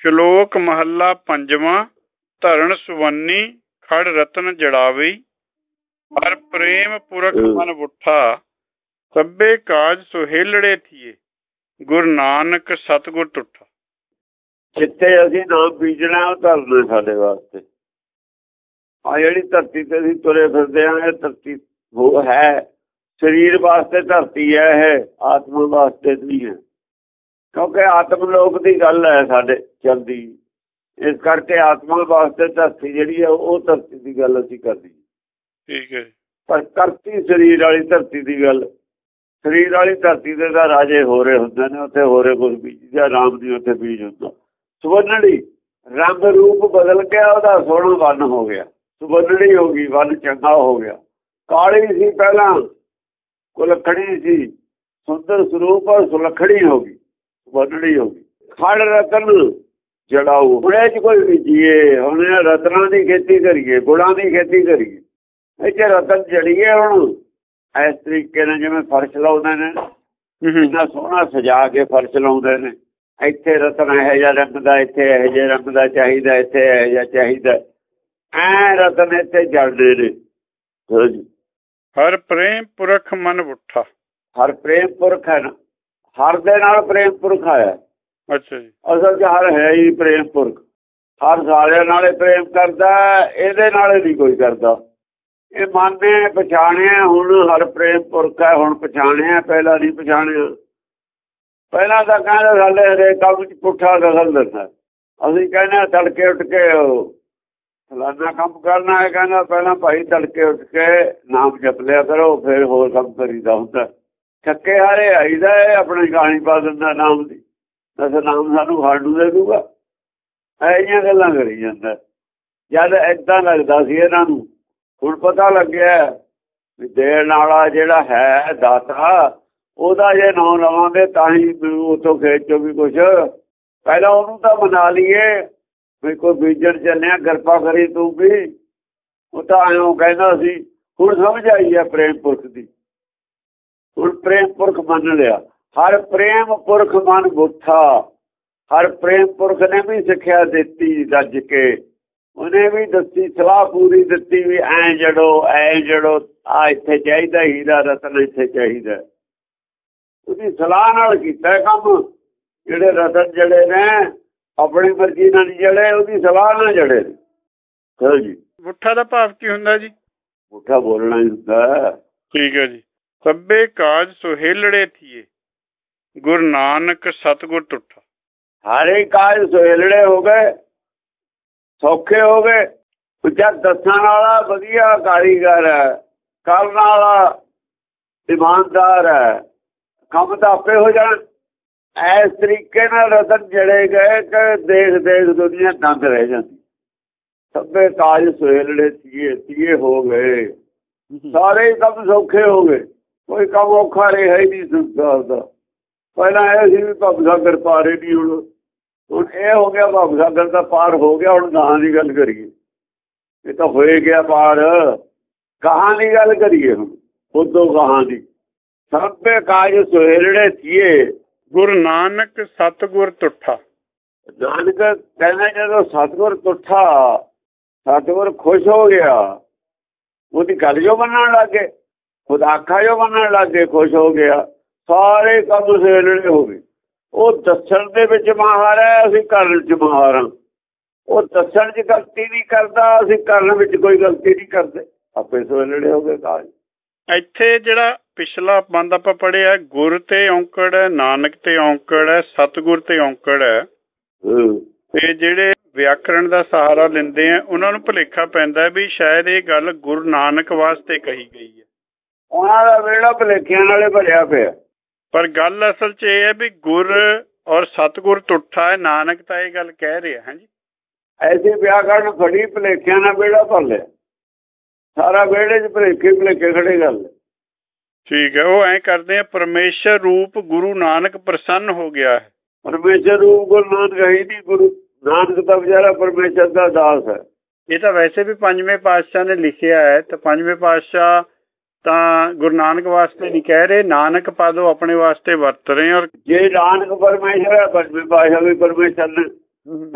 ਸ਼ਲੋਕ ਮਹੱਲਾ ਪੰਜਵਾਂ। ਧਰਨ ਸੁਵੰਨੀ ਖੜ ਰਤਨ ਜੜਾਵਈ, ਹਰ ਪ੍ਰੇਮ ਪੁਰਖ ਮਨ ਬੁੱਠਾ, ਸਭੇ ਕਾਜ ਸੁਹੇਲੜੇ ਥੀਏ, ਗੁਰੂ ਨਾਨਕ ਸਤਿਗੁਰ ਤੁਠਾ। ਜਿੱਥੇ ਅਸੀਂ ਨਾਮ ਬੀਜਣਾ ਉਹ ਧਰਨਾ ਸਾਡੇ ਵਾਸਤੇ। ਆ ਜਿਹੜੀ ਧਰਤੀ ਤੇ ਅਸੀਂ ਤੁਰੇ ਫਿਰਦੇ ਆ, ਇਹ ਧਰਤੀ ਉਹ ਹੈ ਸਰੀਰ ਵਾਸਤੇ ਧਰਤੀ ਹੈ, ਇਹ ਆਤਮਾ ਵਾਸਤੇ ਨਹੀਂ ਹੈ। ਕਿਉਂਕਿ ਆਤਮ ਲੋਕ ਦੀ ਗੱਲ ਹੈ ਸਾਡੇ ਚਲਦੀ, ਇਸ ਕਰਕੇ ਆਤਮਾ ਵਾਸਤੇ ਧਰਤੀ ਜਿਹੜੀ ਹੈ ਉਹ ਧਰਤੀ ਦੀ ਗੱਲ ਅਸੀਂ ਕਰਦੀ। ਠੀਕ ਹੈ। ਪਰ ਧਰਤੀ ਸਰੀਰ ਵਾਲੀ ਧਰਤੀ ਦੀ ਗੱਲ, ਸਰੀਰ ਵਾਲੀ ਧਰਤੀ ਦੇ ਤਾਂ ਰਾਜੇ ਹੋਰੇ ਹੁੰਦੇ ਨੇ, ਉੱਥੇ ਹੋਰੇ ਕੁਝ ਬੀਜਦਾ, ਰਾਮ ਦੀ ਉੱਥੇ ਬੀਜ ਹੁੰਦਾ। ਸੁਵੰਨੜੀ ਰੰਗ ਰੂਪ ਬਦਲ ਗਿਆ, ਉਹਦਾ ਸੋਹਣਾ ਵੰਨ ਹੋ ਗਿਆ, ਸੁਵੰਨੜੀ ਹੋ ਗਈ, ਵੰਨ ਚੰਗਾ ਹੋ ਗਿਆ। ਕਾਲੀ ਸੀ ਪਹਿਲਾਂ, ਕੁਲੱਖੜੀ ਸੀ, ਸੁੰਦਰ ਸਰੂਪ ਔਰ ਸੁਲੱਖੜੀ ਹੋ ਗਈ, ਸੁਵੰਨੜੀ ਹੋ ਗਈ। ਖੜ ਰਤਨ ਜੜਾਊ, ਹੁਣੇ ਚ ਕੋਈ ਬੀਜੀਏ, ਹੁਣ ਰਤਨਾਂ ਦੀ ਖੇਤੀ ਕਰੀਏ, ਗੁਣਾਂ ਦੀ ਖੇਤੀ ਕਰੀਏ, ਇੱਥੇ ਰਤਨ ਜੜੀਏ। ਹੁਣ ਇਸ ਤਰੀਕੇ ਨਾਲ ਜਿਵੇਂ ਫਰਸ਼ ਲਾਉਂਦੇ ਨੇ, ਇੰਨਾ ਸੋਹਣਾ ਸਜਾ ਕੇ ਫਰਸ਼ ਲਾਉਂਦੇ ਨੇ, ਇੱਥੇ ਰਤਨ ਇਹੋ ਜਿਹਾ ਰੰਗ ਦਾ, ਇੱਥੇ ਇਹੋ ਜਿਹੇ ਰੰਗ ਦਾ ਚਾਹੀਦਾ, ਇੱਥੇ ਇਹੋ ਜਿਹਾ ਚਾਹੀਦਾ, ਐ ਰਤਨ ਇੱਥੇ ਜੜਦੇ ਨੇ। ਹਰ ਪ੍ਰੇਮ ਪੁਰਖ ਮਨ ਬੁੱਠਾ, ਹਰ ਪ੍ਰੇਮ ਪੁਰਖ ਹੈ ਨਾ, ਹਰ ਦੇ ਨਾਲ ਪ੍ਰੇਮ ਪੁਰਖ ਆਇਆ। ਅੱਛਾ ਜੀ। ਅਸਲ ਚ ਹਰ ਹੈ ਹੀ ਪ੍ਰੇਮ ਪੁਰਖ, ਹਰ ਸਾਰਿਆਂ ਨਾਲੇ ਪ੍ਰੇਮ ਕਰਦਾ, ਇਹਦੇ ਨਾਲ ਨਹੀਂ ਕੋਈ ਕਰਦਾ। ਇਹ ਮਨ ਨੇ ਪਛਾਣਿਆ ਹੁਣ ਹਰ ਪ੍ਰੇਮ ਪੁਰਖ ਹੈ, ਹੁਣ ਪਛਾਣਿਆ, ਪਹਿਲਾਂ ਨਹੀਂ ਪਛਾਣਿਆ। ਪਹਿਲਾਂ ਤਾਂ ਕਹਿੰਦੇ ਸਾਡੇ ਹਰੇਕ ਕੰਮ ਚ ਪੁੱਠਾ ਦਖਲ ਦਿੰਦਾ। ਅਸੀਂ ਕਹਿੰਦੇ ਤੜਕੇ ਉੱਠ ਕੇ ਫਲਾਨਾ ਕੰਮ ਕਰਨਾ ਹੈ, ਕਹਿੰਦਾ ਪਹਿਲਾਂ ਭਾਈ ਤੜਕੇ ਉੱਠ ਕੇ ਨਾਮ ਜਪ ਲਿਆ ਕਰੋ, ਫਿਰ ਹੋਰ ਕੰਮ ਕਰੀਦਾ ਹੁੰਦਾ। ਥੱਕੇ ਹਾਰੇ ਆਈਦਾ, ਆਪਣੀ ਕਹਾਣੀ ਪਾ ਦਿੰਦਾ ਨਾਮ ਦੀ, ਦੱਸ ਨਾਮ ਸਾਨੂੰ ਖਾਣ ਨੂੰ ਦੇ ਦੂਗਾ। ਇਹੋ ਜਿਹੀਆਂ ਗੱਲਾਂ ਕਰੀ ਜਾਂਦਾ। ਜਦ ਏਦਾਂ ਲੱਗਦਾ ਸੀ ਇਹਨਾਂ ਨੂੰ, ਹੁਣ ਪਤਾ ਲੱਗਿਆ ਵੀ ਦੇਣ ਵਾਲਾ ਜਿਹੜਾ ਹੈ ਦਾਤਾ, ਉਹਦਾ ਜੇ ਨਾਂ ਲਵਾਂਗੇ ਤਾਂ ਹੀ ਉੱਥੋਂ ਖੇਤ ਚੋਂ ਵੀ ਕੁਛ। ਪਹਿਲਾਂ ਉਹਨੂੰ ਤਾਂ ਮਨਾ ਲਈਏ ਵੀ ਕੋਈ ਬੀਜਣ ਚੱਲਿਆ, ਕਿਰਪਾ ਕਰੀ ਤੂੰ ਵੀ। ਉਹ ਤਾਂ ਐਂ ਕਹਿੰਦਾ ਸੀ। ਹੁਣ ਸਮਝ ਆਈ ਹੈ ਪ੍ਰੇਮ ਪੁਰਖ ਦੀ, ਹੁਣ ਪ੍ਰੇਮ ਪੁਰਖ ਮੰਨ ਲਿਆ। ਹਰ ਪ੍ਰੇਮ ਪੁਰਖ ਮਨ ਬੁੱਠਾ, ਹਰ ਪ੍ਰੇਮ ਪੁਰਖ ਨੇ ਵੀ ਸਿੱਖਿਆ ਦਿੱਤੀ ਰੱਜ ਕੇ, ਉਹਨੇ ਵੀ ਦੱਸੀ, ਸਲਾਹ ਪੂਰੀ ਦਿੱਤੀ ਵੀ ਐਂ ਜੜੋ, ਐਂ ਜੜੋ, ਆ ਇੱਥੇ ਚਾਹੀਦਾ ਹੀਰਾ ਰਤਨ, ਇੱਥੇ ਚਾਹੀਦਾ। ਉਹਦੀ ਸਲਾਹ ਨਾਲ ਕੀਤਾ ਕੰਮ। ਜਿਹੜੇ ਰਤਨ ਜੜੇ ਨੇ ਆਪਣੀ ਮਰਜ਼ੀ ਨਾਲ ਨਹੀਂ ਜੜੇ, ਉਹਦੀ ਸਲਾਹ ਨਾਲ ਜੜੇ ਨੇ। ਚਲੋ ਜੀ। ਬੁੱਠਾ ਦਾ ਭਾਵ ਕੀ ਹੁੰਦਾ ਜੀ? ਬੁੱਠਾ ਬੋਲਣਾ ਹੀ ਹੁੰਦਾ। ਠੀਕ ਹੈ ਜੀ। ਸਭੇ ਕਾਜ ਸੁਹੇਲੜੇ ਥੀਏ, ਗੁਰੂ ਨਾਨਕ ਸਤਿਗੁਰ ਤੁਠਾ। ਸਾਰੇ ਕਾਜ ਸੁਹੇਲੜੇ ਹੋ ਗਏ, ਸੌਖੇ ਹੋ ਗਏ। ਜਦ ਦੱਸਣ ਵਾਲਾ ਵਧੀਆ ਕਾਰੀਗਰ ਹੈ, ਕਰਨ ਵਾਲਾ ਇਮਾਨਦਾਰ ਹੈ, ਕੰਮ ਤਾਂ ਆਪੇ ਹੋ ਜਾਣ। ਇਸ ਤਰੀਕੇ ਨਾਲ ਰਤਨ ਜੜੇ ਗਏ ਕਿ ਦੇਖ ਦੇਖ ਦੁਨੀਆ ਦੰਗ ਰਹਿ ਜਾਂਦੀ। ਸਭੇ ਕਾਜ ਸੁਹੇਲੜੇ ਥੀਏ ਹੋ ਗਏ, ਸਾਰੇ ਕੰਮ ਸੌਖੇ ਹੋ ਗਏ, ਕੋਈ ਕੰਮ ਔਖਾ ਰਿਹਾ ਹੀ ਨਹੀਂ ਸੰਸਾਰ ਦਾ। ਪਹਿਲਾਂ ਇਹ ਸੀ ਵੀ ਭਵ ਸਾਗਰ ਪਾਰ ਹੀ ਨਹੀਂ, ਹੁਣ ਇਹ ਹੋ ਗਿਆ ਭਵ ਸਾਗਰ ਦਾ ਪਾਰ ਹੋ ਗਿਆ। ਹੁਣ ਗਾਹਾਂ ਦੀ ਗੱਲ ਕਰੀਏ, ਇਹ ਤਾਂ ਹੋਏ ਗਿਆ ਪਾਰ, ਗਾਹਾਂ ਦੀ ਗੱਲ ਕਰੀਏ ਹੁਣ, ਉਦੋਂ ਗਾਹਾਂ ਦੀ। ਸਭੇ ਕਾਜ ਸੁਹੇਲੜੇ ਥੀਏ, ਗੁਰੂ ਨਾਨਕ ਸਤਿਗੁਰ ਤੁਠਾ। ਨਾਨਕ ਕਹਿੰਦਾ ਜਦੋਂ ਸਤਿਗੁਰ ਤੁਠਾ, ਸਤਿਗੁਰ ਖੁਸ਼ ਹੋ ਗਿਆ, ਉਹਦੀ ਗੱਲ ਜੋ ਮੰਨਣ ਲੱਗ ਗਏ, ਖੁਦ ਆਖਾ ਜੋ ਮੰਨਣ ਲੱਗ ਗਏ, ਖੁਸ਼ ਹੋ ਗਿਆ। ਸਾਰੇ ਕੰਮ ਸੁਹੇਲੜੇ ਹੋ ਗਏ। ਉਹ ਦੱਸਣ ਦੇ ਵਿੱਚ ਮਾਹਰ ਹੈ, ਅਸੀਂ ਕਰਨ ਚ ਮਾਹਰ ਹਾਂ। ਉਹ ਦੱਸਣ ਚ ਗਲਤੀ ਨਹੀਂ ਕਰਦਾ, ਅਸੀਂ ਕਰਨ ਵਿੱਚ ਕੋਈ ਗਲਤੀ ਨਹੀਂ ਕਰਦੇ, ਆਪੇ ਸੁਹੇਲੜੇ ਹੋ ਗਏ ਕਾਜ। ਇੱਥੇ ਜਿਹੜਾ ਪਿਛਲਾ ਬੰਦ ਆਪਾਂ ਪੜ੍ਹਿਆ, ਗੁਰ ਤੇ ਔਂਕੜ ਹੈ, ਨਾਨਕ ਤੇ ਔਂਕੜ ਹੈ, ਸਤਿਗੁਰ ਤੇ ਔਂਕੜ ਹੈ। ਤੇ ਜਿਹੜੇ ਵਿਆਕਰਣ ਦਾ ਸਹਾਰਾ ਲੈਂਦੇ ਆ, ਉਹਨਾਂ ਨੂੰ ਭੁਲੇਖਾ ਪੈਂਦਾ ਵੀ ਸ਼ਾਇਦ ਇਹ ਗੱਲ ਗੁਰੂ ਨਾਨਕ ਵਾਸਤੇ ਕਹੀ ਗਈ ਹੈ। ਉਹਨਾਂ ਦਾ ਵਿਹੜਾ ਭੁਲੇਖਿਆਂ ਨਾਲੇ ਭਰਿਆ ਪਿਆ। ਪਰ ਗੱਲ ਅਸਲ 'ਚ ਇਹ ਹੈ ਵੀ ਗੁਰ ਔਰ ਸਤਿਗੁਰ ਤੁਠਾ ਹੈ, ਨਾਨਕ ਤਾਂ ਇਹ ਗੱਲ ਕਹਿ ਰਿਹਾ। ਹਾਂਜੀ, ਐਸੇ ਵਿਆਕਰਣ ਫੜੀ, ਭੁਲੇਖਿਆਂ ਨਾਲ ਵਿਹੜਾ ਭਰ ਲਿਆ, ਸਾਰਾ ਵਿਹੜੇ 'ਚ ਭੁਲੇਖੇ ਖੜੇ ਗੱਲ। ਠੀਕ ਹੈ। ਉਹ ਐਂ ਕਰਦੇ ਆ, ਪਰਮੇਸ਼ਰ ਰੂਪ ਗੁਰੂ ਨਾਨਕ ਪ੍ਰਸੰਨ ਹੋ ਗਿਆ ਹੈ। ਪਰਮੇਸ਼ਰ ਰੂਪ ਗੁਰੂ ਨਾਨਕ ਹੈ ਹੀ ਨਹੀਂ। ਗੁਰੂ ਨਾਨਕ ਦਾ ਵਿਚਾਰਾ ਪਰਮੇਸ਼ਰ ਦਾ ਦਾਸ ਹੈ। ਇਹ ਤਾਂ ਵੈਸੇ ਵੀ ਪੰਜਵੇਂ ਪਾਤਸ਼ਾਹ ਨੇ ਲਿਖਿਆ ਹੈ, ਤੇ ਪੰਜਵੇਂ ਪਾਤਸ਼ਾਹ ਤਾਂ ਗੁਰੂ ਨਾਨਕ ਵਾਸਤੇ ਨਹੀਂ ਕਹਿ ਰਹੇ, ਨਾਨਕ ਪਦ ਉਹ ਆਪਣੇ ਵਾਸਤੇ ਵਰਤ ਰਹੇ। ਔਰ ਜੇ ਨਾਨਕ ਪਰਮੇਸ਼ਰ ਹੈ, ਪੰਜਵੇਂ ਪਾਤਸ਼ਾਹ ਵੀ ਪਰਮੇਸ਼ਰ ਨੇ,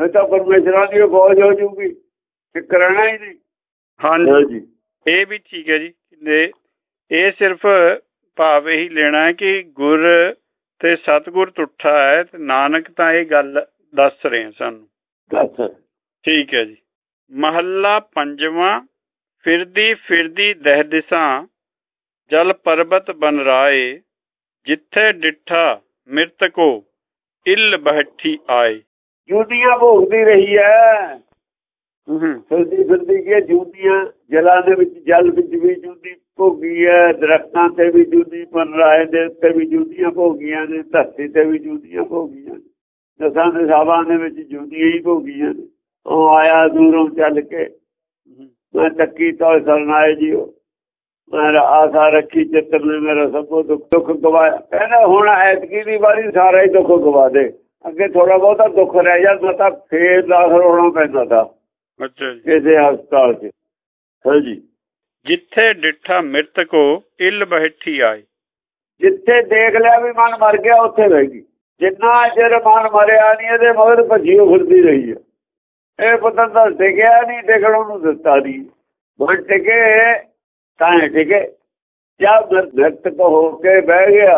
ਨਹੀਂ ਤਾਂ ਪਰਮੇਸ਼ਰਾਂ ਦੀ ਫੌਜ ਹੋ ਜੂਗੀ, ਫਿਕਰ ਰਹਿਣਾ ਹੀ ਨਹੀਂ। ਹਾਂਜੀ, ਇਹ ਵੀ ਠੀਕ ਹੈ ਜੀ। ਇਹ ਸਿਰਫ ਭਾਵ ਇਹੀ ਲੈਣਾ ਹੈ ਕਿ ਗੁਰ ਤੇ ਸਤਿਗੁਰ ਤੁੱਠਾ ਹੈ ਤੇ ਨਾਨਕ ਤਾਂ ਇਹ ਗੱਲ ਦੱਸ ਰਹੇ ਸਾਨੂੰ। ਠੀਕ ਹੈ ਜੀ। ਮਹੱਲਾ ਪੰਜਵਾਂ। ਫਿਰਦੀ ਫਿਰਦੀ ਦਹਿ ਦਿਸਾਂ, ਜਲ ਪਰਬਤ ਬਨ ਰਾਏ, ਜਿੱਥੇ ਡਿੱਠਾ ਮਿਰਤਕੋ ਇੱਲ ਬੈਠੀ ਆਏ। ਜੂਦੀਆਂ ਭੋਗਦੀ ਰਹੀ ਹੈ, ਫਿਰਦੀ ਫਿਰਦੀ ਕੀ ਜੂਦੀਆਂ, ਜਲਾਂ ਦੇ ਵਿੱਚ, ਜਲ ਵਿੱਚ ਵੀ ਜੂਦੀ ਭੋਗੀ ਹੈ, ਦਰਖਤਾਂ ਤੇ ਵੀ ਜੂਦੀ ਬਨ ਰਾਏ ਦੇ ਉੱਤੇ ਵੀ ਜੂਦੀਆਂ ਭੋਗੀਆਂ ਨੇ, ਧਰਤੀ ਤੇ ਵੀ ਜੂਦੀਆਂ ਭੋਗੀਆਂ ਨੇ, ਦਸਾਂ ਦਿਸ਼ਾਵਾਂ ਦੇ ਵਿੱਚ ਜੂਦੀਆਂ ਹੀ ਭੋਗੀਆਂ ਨੇ। ਉਹ ਆਇਆ ਦੂਰੋਂ ਚੱਲ ਕੇ, ਮੈਂ ਤੱਕੀ ਤੋਂ ਸਰਨਾਏ ਜੀਓ, ਮੈਂ ਆਸਾ ਰੱਖੀ ਚਿੱਤਰ ਨੇ ਮੇਰਾ ਸਭੋ ਦੁੱਖ ਗਵਾਇਆ। ਕਹਿੰਦਾ ਹੁਣ ਐਤਕੀ ਦੀ ਵਾਰੀ ਸਾਰਾ ਹੀ ਦੁੱਖ ਗਵਾ ਦੇ, ਅੱਗੇ ਥੋੜਾ ਬਹੁਤਾ ਦੁੱਖ ਰਹਿ ਜਾਂਦਾ ਤਾਂ ਫੇਰ ਦਾਖਲ ਹੋਣਾ ਪੈਂਦਾ ਤਾ ਕਿਸੇ ਹਸਪਤਾਲ ਚ। ਹਾਂਜੀ। ਜਿੱਥੇ ਡਿੱਠਾ ਮਿਰਤਕੋ ਇੱਲ ਬੈਠੀ ਆਏ, ਜਿੱਥੇ ਦੇਖ ਲਿਆ ਵੀ ਮਨ ਮਰ ਗਿਆ ਉੱਥੇ ਬਹਿ ਗਈ। ਜਿੰਨਾ ਚਿਰ ਮਨ ਮਰਿਆ ਨਹੀਂ ਇਹਦੇ ਮਗਰ ਭੱਜੀ ਫਿਰਦੀ ਰਹੀ ਹੈ। ਇਹ ਪਤਾ ਤਾਂ ਟਿਕਿਆ ਨਹੀਂ, ਟਿਕਣ ਉਹਨੂੰ ਦਿੱਤਾ ਨਹੀਂ। ਮਨ ਟਿਕੇ ਤਾਂ ਟਿਕੇ, ਜਦ ਨਿਰਤਕ ਹੋ ਕੇ ਬਹਿ ਗਿਆ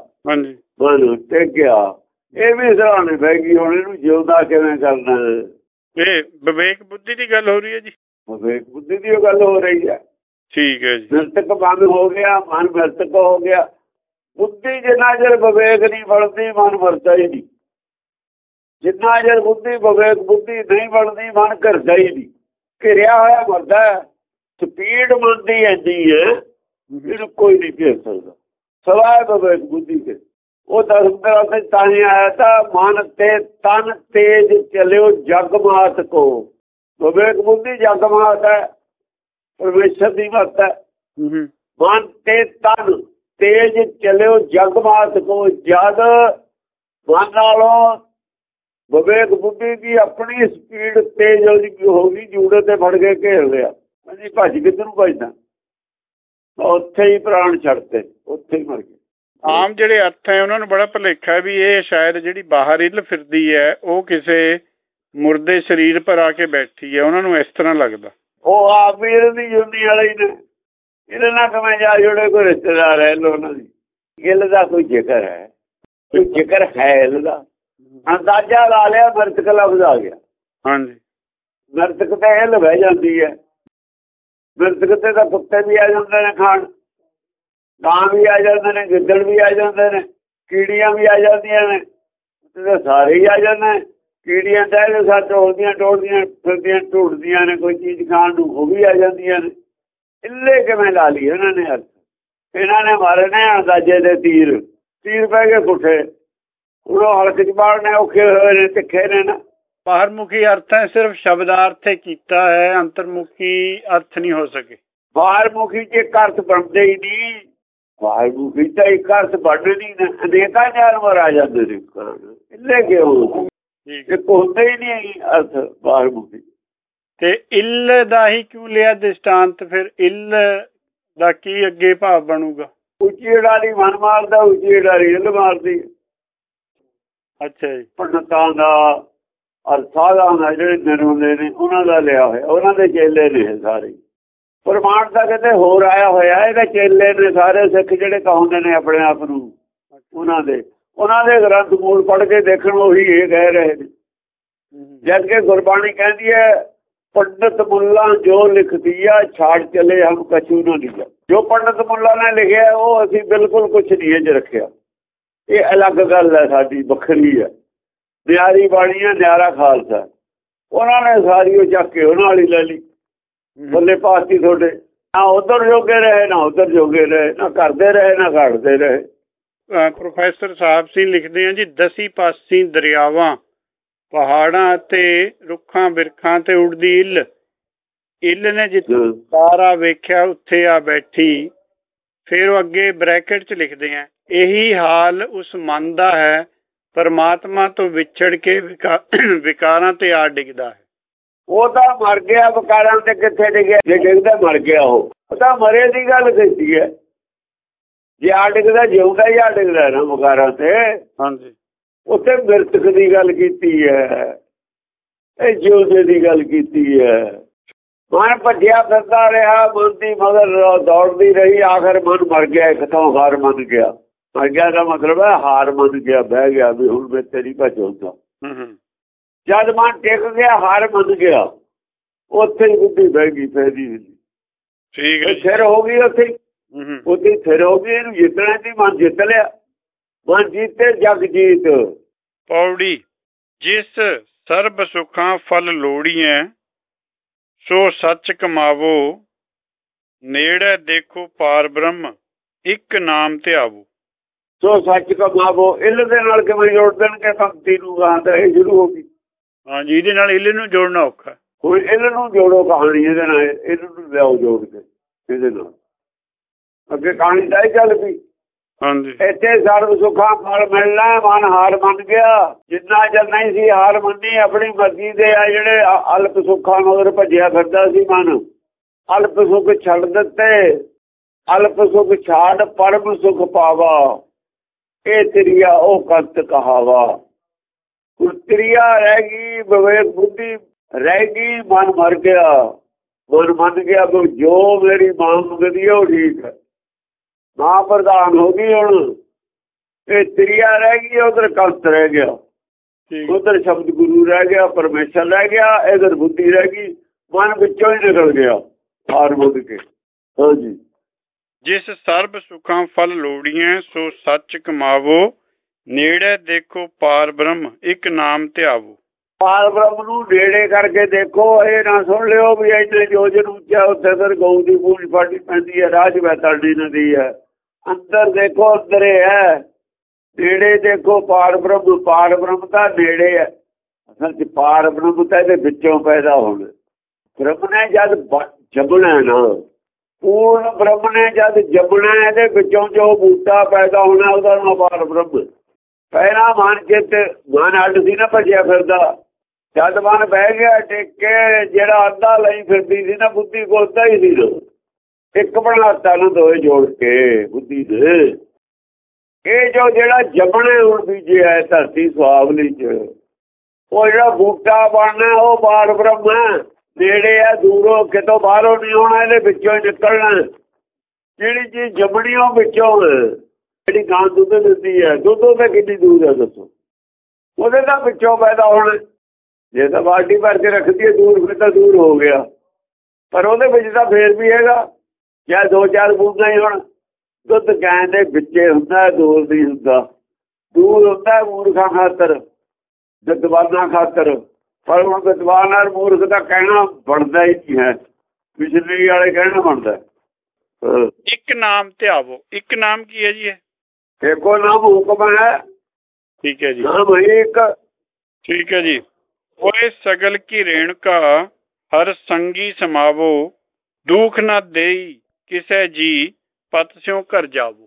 ਮਨ ਟਿਕ ਗਿਆ। ਇਹ ਵੀ ਸਰਾਣੇ ਬਹਿ ਗਈ, ਹੁਣ ਇਹਨੂੰ ਜਿਉਂਦਾ ਕਿਵੇਂ ਕਰਨਾ। ਇਹ ਵਿਵੇਕ ਬੁੱਧੀ ਦੀ ਗੱਲ ਹੋ ਰਹੀ ਹੈ ਜੀ। ਵਿਵੇਕ ਬੁੱਧੀ ਦੀ ਉਹ ਗੱਲ ਹੋ ਰਹੀ ਹੈ। ਠੀਕ ਹੈ ਜੀ। ਨਿਰਤਕ ਮਨ ਹੋ ਗਿਆ, ਮਨ ਨਿਰਤਕ ਹੋ ਗਿਆ। ਬੁੱਧੀ ਜਿੰਨਾ ਚਿਰ ਵਿਵੇਕ ਨਹੀਂ ਬਣਦੀ ਮਨ ਮਰਦਾ ਹੀ ਨਹੀਂ। ਜਿੰਨਾ ਚਿਰ ਬੁੱਧੀ ਵਿਵੇਕ ਬੁੱਧੀ ਨਹੀਂ ਬਣਦੀ ਮਨ ਘਿਰਦਾ ਹੀ ਨਹੀਂ। ਘਿਰਿਆ ਹੋਇਆ ਮਰਦਾ। ਸਪੀਡ ਮਨ ਦੀ ਇੰਨੀ ਹੈ ਇਹਨੂੰ ਕੋਈ ਨਹੀਂ ਘੇਰ ਸਕਦਾ, ਸਵਾਏ ਵਿਵੇਕ ਬੁੱਧੀ ਤੇ। ਉਹ ਦਸਮ ਤੇ ਤਾਂ ਹੀ ਆਇਆ ਤਾਂ ਮਨ ਤੇ ਤਨ ਤੇਜ ਚਲਿਓ ਜਗ ਮਾਤ ਕੋ। ਵਿਵੇਕ ਬੁੱਧੀ ਜਗ ਮਾਤ ਹੈ, ਪਰਮੇਸ਼ਰ ਦੀ ਮੱਤ ਹੈ। ਮਨ ਤੇ ਤਨ ਤੇਜ ਚਲਿਓ ਜਗ ਮਾਤ ਕੋ। ਜਦ ਮਨ ਨਾਲੋਂ ਵਿਵੇਕ ਬੁੱਧੀ ਦੀ ਆਪਣੀ ਸਪੀਡ ਤੇਜ਼ ਹੋ ਗਈ, ਜੂੜੇ ਤੇ ਫੜ ਕੇ ਘੇਰ ਲਿਆ। ਅਸੀਂ ਭੱਜ ਕਿੱਧਰ ਨੂੰ ਭੱਜਦਾ, ਉੱਥੇ ਹੀ ਪ੍ਰਾਣ ਛੱਡਤੇ, ਉੱਥੇ ਹੀ ਮਰ ਗਏ। ਆਮ ਜਿਹੜੇ ਅਰਥ ਹੈ ਉਹਨਾਂ ਨੂੰ ਬੜਾ ਭੁਲੇਖਾ ਵੀ ਇਹ ਸ਼ਾਇਦ ਜਿਹੜੀ ਬਾਹਰ ਇੱਲ ਫਿਰਦੀ ਹੈ ਉਹ ਕਿਸੇ ਮੁਰਦੇ ਸਰੀਰ ਪਰ ਆ ਕੇ ਬੈਠੀ ਹੈ, ਉਹਨਾਂ ਨੂੰ ਇਸ ਤਰ੍ਹਾਂ ਲੱਗਦਾ। ਉਹ ਆਪ ਵੀ ਇਹਦੀ ਜੁੰਦੀ ਵਾਲੇ ਹੀ ਨੇ, ਇਹਦੇ ਨਾਲ ਕਿਵੇਂ ਜਾ ਜੁੜੇ। ਕੋਈ ਰਿਸ਼ਤੇਦਾਰ ਹੈ ਉਹਨਾਂ ਦੀ ਇੱਲ ਦਾ ਕੋਈ ਜ਼ਿਕਰ ਹੈ, ਕੋਈ ਜ਼ਿਕਰ ਹੈ ਇੱਲ ਦਾ। ਅੰਦਾਜ਼ਾ ਲਾ ਲਿਆ, ਮਰਤਕ ਲਫ਼ਜ਼ ਆ ਗਿਆ। ਹਾਂਜੀ, ਮਰਤਕ ਤੇ ਇੱਲ ਬਹਿ ਜਾਂਦੀ ਹੈ। ਮਰਤਕ ਤੇ ਤਾਂ ਕੁੱਤੇ ਵੀ ਆ ਜਾਂਦੇ ਨੇ ਖਾਣ, ਕਾਂ ਵੀ ਆ ਜਾਂਦੇ ਨੇ, ਗਿੱਦੜ ਵੀ ਆ ਜਾਂਦੇ ਨੇ, ਕੀੜੀਆਂ ਵੀ ਆ ਜਾਂਦੀਆਂ ਨੇ, ਤੇ ਸਾਰੇ ਹੀ ਆ ਜਾਂਦੇ। ਕੀੜੀਆਂ ਤਾਂ ਸੱਚ ਟੋਲਦੀਆਂ ਫਿਰਦੀਆਂ ਢੂੰਡਦੀਆਂ ਨੇ ਕੋਈ ਚੀਜ਼ ਖਾਣ ਨੂੰ, ਉਹ ਵੀ ਆ ਜਾਂਦੀਆਂ ਨੇ। ਇੱਲੇ ਕਿਵੇਂ ਲਾ ਲਈ ਇਹਨਾਂ ਨੇ ਅਰਥ। ਇਹਨਾਂ ਨੇ ਮਾਰੇ ਨੇ ਅੰਦਾਜ਼ੇ ਦੇ ਤੀਰ, ਤੀਰ ਪੈ ਗਏ ਪੁੱਠੇ। ਉਹ ਹਲਕ ਚ ਬਾੜਨੇ ਔਖੇ ਹੋਏ ਨੇ, ਤਿੱਖੇ ਨੇ ਨਾ। ਬਾਹਰਮੁਖੀ ਅਰਥ ਹੈ, ਸਿਰਫ ਸ਼ਬਦਾਰਥ ਕੀਤਾ ਹੈ, ਅੰਤਰਮੁਖੀ ਅਰਥ ਨਹੀਂ ਹੋ ਸਕੇ। ਬਾਹਰਮੁਖੀ ਚ ਇੱਕ ਅਰਥ ਬਣਦੇ ਹੀ ਨਹੀਂ। ਬਾਹਰਮੁਖੀ ਤਾਂ ਇੱਕ ਅਰਥ ਬਣਦੇ ਨਹੀਂ, ਅਨੇਕਾਂ ਜਾਨਵਰ ਆ ਜਾਂਦੇ ਨੇ। ਇੱਲੇ ਕਿਉਂ ਇੱਕ ਹੁੰਦੇ ਹੀ ਨਹੀਂ ਅਰਥ ਬਾਹਰਮੁਖੀ। ਤੇ ਇੱਲ ਦਾ ਹੀ ਕਿਉਂ ਲਿਆ ਦ੍ਰਿਸ਼ਟਾਂਤ? ਫਿਰ ਇੱਲ ਦਾ ਕੀ ਅੱਗੇ ਭਾਵ ਬਣੂਗਾ? ਉੱਚੀ ਉਡਾਰੀ ਮਨ ਮਾਰਦਾ, ਉੱਚੀ ਉਡਾਰੀ ਇੱਲ ਮਾਰਦੀ। ਅੱਛਾ ਜੀ। ਪੰਡਤਾਂ ਦਾ ਔਰ ਸਾਧਾਂ ਦਾ ਜਿਹੜੇ ਨਿਰਮਲੇ ਨੇ ਉਹਨਾਂ ਦਾ ਲਿਆ ਹੋਇਆ, ਉਹਨਾਂ ਦੇ ਚੇਲੇ ਨੇ ਸਾਰੇ। ਪ੍ਰਮਾਣ ਤਾਂ ਕਿਤੇ ਹੋਰ ਆਇਆ ਹੋਇਆ, ਇਹਦੇ ਚੇਲੇ ਨੇ ਸਾਰੇ ਸਿੱਖ ਜਿਹੜੇ ਕਹਾਉਂਦੇ ਨੇ ਆਪਣੇ ਆਪ ਨੂੰ। ਉਹਨਾਂ ਦੇ ਗ੍ਰੰਥ ਮੂਲ ਪੜ੍ਹ ਕੇ ਦੇਖਣ, ਉਹੀ ਇਹ ਕਹਿ ਰਹੇ ਨੇ। ਜਦ ਕਿ ਗੁਰਬਾਣੀ ਕਹਿੰਦੀ ਹੈ ਪੰਡਤ ਮੁੱਲਾ ਜੋ ਲਿਖਦੀ ਆ ਛਾੜ ਚਲੇ ਹਮ ਕਛੂ ਨਾ ਲਿਖਿਆ। ਜੋ ਪੰਡਤ ਮੁੱਲਾ ਨੇ ਲਿਖਿਆ ਉਹ ਅਸੀਂ ਬਿਲਕੁਲ ਕੁਛ ਨਹੀਂ ਇੰਝ ਰੱਖਿਆ। ਇਹ ਅਲੱਗ ਗੱਲ ਹੈ, ਸਾਡੀ ਵੱਖਰੀ ਹੈ। ਨਿਆਰੀ ਬਾਣੀ ਹੈ, ਨਿਆਰਾ ਖਾਲਸਾ। ਉਹਨਾਂ ਨੇ ਸਾਰੀ ਉਹ ਚੱਕ ਕੇ ਉਹਨਾਂ ਵਾਲੀ ਲੈ ਲਈ। ਬੱਲੇ ਪਾਸੀ ਤੁਹਾਡੇ, ਨਾ ਉਧਰ ਜੋਗੇ ਰਹੇ ਨਾ ਉਧਰ ਜੋਗੇ ਰਹੇ, ਨਾ ਕਰਦੇ ਰਹੇ ਨਾ ਘੜਦੇ ਰਹੇ। ਪ੍ਰੋਫੈਸਰ ਸਾਹਿਬ ਸਿੰਘ ਲਿਖਦੇ ਆ ਜੀ, ਦਸੀ ਪਾਸੀ ਦਰਿਆਵਾਂ, ਪਹਾੜਾਂ ਤੇ ਰੁੱਖਾਂ ਬਿਰਖਾਂ ਤੇ ਉੱਡਦੀ ਇੱਲ। ਇੱਲ ਨੇ ਜਿੱਥੇ ਤਾਰਾ ਵੇਖਿਆ ਉੱਥੇ ਆ ਬੈਠੀ। ਫਿਰ ਉਹ ਅੱਗੇ ਬ੍ਰੈਕਟ 'ਚ ਲਿਖਦੇ ਆ, ਇਹੀ ਹਾਲ ਉਸ ਮਨ ਦਾ ਹੈ, ਪਰਮਾਤਮਾ ਤੋਂ ਵਿਛੜ ਕੇ ਵਿਕਾਰਾਂ ਤੇ ਆ ਡਿੱਗਦਾ ਹੈ। ਉਹ ਤਾਂ ਮਰ ਗਿਆ, ਵਿਕਾਰਾਂ ਤੇ ਕਿੱਥੇ ਡਿੱਗਿਆ? ਜੇ ਡਿੱਗਦਾ ਮਰ ਗਿਆ। ਉਹ ਤਾਂ ਮਰੇ ਦੀ ਗੱਲ ਕੀਤੀ ਹੈ। ਜੇ ਆ ਡਿੱਗਦਾ ਜਿਉਂਦਾ ਹੀ ਆ ਡਿੱਗਦਾ ਨਾ ਵਿਕਾਰਾਂ ਤੇ। ਹਾਂਜੀ, ਉੱਥੇ ਮ੍ਰਿਤਕ ਦੀ ਗੱਲ ਕੀਤੀ ਹੈ। ਇਹ ਜਿਉਂਦੇ ਦੀ ਗੱਲ ਕੀਤੀ ਹੈ। ਮਨ ਭੱਜਿਆ ਫਿਰਦਾ ਰਿਹਾ, ਮਨ ਦੀ ਮਗਰ ਦੌੜਦੀ ਰਹੀ, ਆਖਰ ਮਨ ਮਰ ਗਿਆ, ਇੱਕ ਥਾਂ ਹਾਰ ਮੰਨ ਗਿਆ। ਮਰ ਗਿਆ ਦਾ ਮਤਲਬ ਹੈ ਹਾਰ ਮੰਨ ਗਿਆ, ਬਹਿ ਗਿਆ ਵੀ ਹੁਣ ਮੈਂ ਤੇਰੀ ਭੱਜ ਹੁੰਦਾ। ਜਦ ਮਨ ਟਿਕ ਗਿਆ, ਹਾਰ ਮੰਨ ਗਿਆ, ਉੱਥੇ ਹੀ ਬੁੱਧੀ ਬਹਿ ਗਈ। ਫੈਦੀ ਠੀਕ ਹੈ, ਸਿਰ ਹੋ ਗਈ ਉੱਥੇ, ਉੱਥੇ ਸਿਰ ਹੋ ਗਈ। ਇਹਨੂੰ ਜਿੱਤਣਾ ਸੀ, ਮਨ ਜਿੱਤ ਲਿਆ। ਮਨ ਜੀਤੇ ਜਗ ਜੀਤ। ਪੌੜੀ ਜਿਸ ਸਰਬ ਸੁਖਾਂ ਫਲ ਲੋੜੀਐ, ਸੋ ਸੱਚ ਕਮਾਵੋ, ਨੇੜੇ ਦੇਖੋ ਪਾਰ ਬ੍ਰਹਮ, ਇੱਕ ਨਾਮ ਧਿਆਵੋ। ਸੋ ਸੱਚ ਕਮਾਵੋ, ਇੱਲ ਦੇ ਨਾਲ ਕਿਵੇਂ ਜੋੜ ਦੇਣਗੇ ਭਗਤੀ ਨੂੰ? ਗਾਂ ਤਾਂ ਇਹ ਸ਼ੁਰੂ ਹੋ ਗਈ। ਹਾਂਜੀ, ਇਹਦੇ ਨਾਲ ਇੱਲ ਨੂੰ ਜੋੜਨਾ ਔਖਾ। ਹੁਣ ਇਹਨਾਂ ਨੂੰ ਜੋੜੋ ਕਹਾਣੀ, ਇਹਦੇ ਨਾਲ ਇਹਨਾਂ ਨੂੰ ਲਿਆਓ ਜੋੜ ਕੇ ਇਹਦੇ ਨਾਲ। ਅੱਗੇ ਕਹਾਣੀ ਤਾਂ ਇਹ ਚੱਲ ਪਈ। ਹਾਂਜੀ, ਇੱਥੇ ਸਰਬ ਸੁੱਖਾਂ ਫਲ ਮਿਲਣਾ, ਮਨ ਹਾਰ ਮੰਨ ਗਿਆ। ਜਿੰਨਾ ਚਿਰ ਨਹੀਂ ਸੀ ਹਾਰ ਮੰਨੀ, ਆਪਣੀ ਮਰਜ਼ੀ ਦੇ ਆ ਜਿਹੜੇ ਅਲਪ ਸੁੱਖਾਂ ਮਗਰ ਭੱਜਿਆ ਫਿਰਦਾ ਸੀ ਮਨ, ਅਲਪ ਸੁੱਖ ਛੱਡ ਦਿੱਤੇ। ਅਲਪ ਸੁੱਖ ਛਾੜ ਪਰਮ ਸੁੱਖ ਪਾਵਾ, ਇਹ ਤ੍ਰਿਆ ਉਹ ਕੰਤ ਕਹਾਵਾ। ਹੁਣ ਤ੍ਰਿਆ ਰਹਿ ਗਈ, ਵਿਵੇਕ ਬੁੱਧੀ ਰਹਿ ਗਈ, ਮਨ ਮਰ ਗਿਆ। ਮਨ ਮੰਨ ਗਿਆ ਜੋ ਮੇਰੀ ਮਾਂ ਮੰਗਦੀ ਉਹ ਠੀਕ ਹੈ, ਮਾਂ ਪ੍ਰਧਾਨ ਹੋ ਗਈ। ਹੁਣ ਇਹ ਤ੍ਰਿਆ ਰਹਿ ਗਈ, ਉਧਰ ਕੰਤ ਰਹਿ ਗਿਆ, ਉਧਰ ਸ਼ਬਦ ਗੁਰੂ ਰਹਿ ਗਿਆ, ਪਰਮੇਸ਼ਰ ਰਹਿ ਗਿਆ, ਇਧਰ ਬੁੱਧੀ ਰਹਿ ਗਈ। ਮਨ ਵਿੱਚੋਂ ਹੀ ਨਿਕਲ ਗਿਆ ਹਾਰ ਮੰਨ ਕੇ। ਹਾਂਜੀ, ਜਿਸ ਸਰਬ ਸੁਖਾਂ ਫਲ ਲੋੜੀਐ, ਸੋ ਸੱਚ ਕਮਾਵੋ, ਨੇੜੇ ਦੇਖੋ ਪਾਰ ਬ੍ਰਹਮ, ਇੱਕ ਨਾਮ ਧਿਆਵੋ। ਪਾਰ ਬ੍ਰਹਮ ਨੂੰ ਨੇੜੇ ਕਰਕੇ ਦੇਖੋ। ਇਹ ਨਾ ਸੁਣ ਲਿਓ ਵੀ ਇੱਥੇ ਜੋਜਨ ਉੱਚਾ, ਉੱਥੇ ਫਿਰ ਗਊ ਦੀ ਪੂਛ ਫਾਟੀ ਪੈਂਦੀ ਹੈ, ਰਾਜ ਵੈਤਰਨੀ ਨਦੀ ਹੈ। ਅੰਦਰ ਦੇਖੋ, ਅੰਦਰ ਹੈ। ਨੇੜੇ ਦੇਖੋ ਪਾਰ ਬ੍ਰਹਮ। ਪਾਰ ਬ੍ਰਹਮ ਤਾਂ ਨੇੜੇ ਹੈ। ਅਸਲ ਚ ਪਾਰ ਬ੍ਰਹਮ ਤਾਂ ਇਹਦੇ ਵਿੱਚੋਂ ਪੈਦਾ ਹੋਣਾ। ਬ੍ਰਹਮ ਨੇ ਜਦ ਜੰਮਣਾ ਨਾ, ਪੂਰਨ ਬ੍ਰਹਮ ਨੇ ਜਦ ਜੰਮਣਾ, ਇਹਦੇ ਵਿੱਚੋਂ ਜੋ ਬੂਟਾ ਪੈਦਾ ਹੋਣਾ, ਉਹਦਾ ਨਾਮ ਪਾਰ ਬ੍ਰਹਮ। ਪਹਿਲਾਂ ਮਨ ਚਿੱਤ, ਮਨ ਅੱਡ ਸੀ ਨਾ ਭੱਜਿਆ ਫਿਰਦਾ। ਜਦ ਮਨ ਬਹਿ ਗਿਆ ਟਿਕ ਕੇ, ਜਿਹੜਾ ਅੱਧਾ ਲਈ ਫਿਰਦੀ ਸੀ ਨਾ ਬੁੱਧੀ ਕੋਲ, ਤਾਂ ਹੀ ਸੀ ਇੱਕ ਬਣਾਤਾ ਨਾ ਦੋਏ ਜੋੜ ਕੇ ਬੁੱਧੀ ਦੇ। ਇਹ ਜਿਹੜਾ ਜੰਮਣਾ ਹੁਣ ਬੀਜਿਆ ਧਰਤੀ ਸੁਹਾਵਲੀ ਚ, ਉਹ ਜਿਹੜਾ ਬੂਟਾ ਬਣਨਾ ਉਹ ਪਾਰ ਬ੍ਰਹਮ ਹੈ। ਨੇੜੇ ਆ, ਦੂਰੋਂ ਕਿਤੋਂ ਬਾਹਰੋਂ ਨਹੀਂ ਹੋਣਾ, ਇਹਦੇ ਵਿੱਚੋਂ ਹੀ ਨਿਕਲਣਾ। ਜਿਹੜੀ ਚੀਜ਼ ਜੰਮਣੀ ਉਹ ਵਿੱਚੋਂ, ਜਿਹੜੀ ਗਾਂ ਦੁੱਧ ਦਿੰਦੀ ਹੈ, ਦੁੱਧੋਂ ਤਾਂ ਕਿੰਨੀ ਦੂਰ ਹੈ ਦੱਸੋ? ਉਹਦੇ ਤਾਂ ਵਿੱਚੋਂ ਪੈਦਾ ਹੋਣਾ। ਜੇ ਤਾਂ ਬਾਲਟੀ ਭਰ ਕੇ ਰੱਖਦੀ ਹੈ ਦੂਰ, ਫਿਰ ਤਾਂ ਦੂਰ ਹੋ ਗਿਆ, ਪਰ ਉਹਦੇ ਵਿੱਚ ਤਾਂ ਫੇਰ ਵੀ ਹੈਗਾ। ਜਾਂ 2-4 ਬੂੰਦਾਂ ਹੀ ਹੁਣ ਦੁੱਧ ਗਾਂ ਦੇ ਵਿੱਚੇ ਹੁੰਦਾ, ਦੂਰ ਨਹੀਂ ਹੁੰਦਾ। ਦੂਰ ਹੁੰਦਾ ਮੂਰਖਾਂ ਖਾਤਰ, ਵਿਦਵਾਨਾਂ ਖਾਤਰ। ਪਰ ਹੁਣ ਵਿਦਵਾਨ ਔਰ ਮੂਰਖ ਦਾ ਕਹਿਣਾ ਬਣਦਾ ਹੀ ਨਹੀਂ ਹੈ, ਬਿਜਲੀ ਵਾਲੇ ਕਹਿਣਾ ਬਣਦਾ। ਇੱਕ ਨਾਮ ਧਿਆਵੋ, ਇੱਕ ਨਾਮ ਕੀ ਹੈ ਜੀ? ਇਹ ਇੱਕੋ ਨਾਮ ਹੁਕਮ ਹੈ। ਠੀਕ ਹੈ ਜੀ, ਨਾਮ ਹੈ ਇੱਕ। ਠੀਕ ਹੈ ਜੀ। ਹੋਏ ਸਗਲ ਕੀ ਰੇਣਕਾ, ਹਰ ਸੰਗੀ ਸਮਾਵੋ, ਦੁਖ ਨਾ ਦੇਈ ਕਿਸੇ ਜੀ, ਪਤ ਸਿਉ ਘਰ ਜਾਵੋ।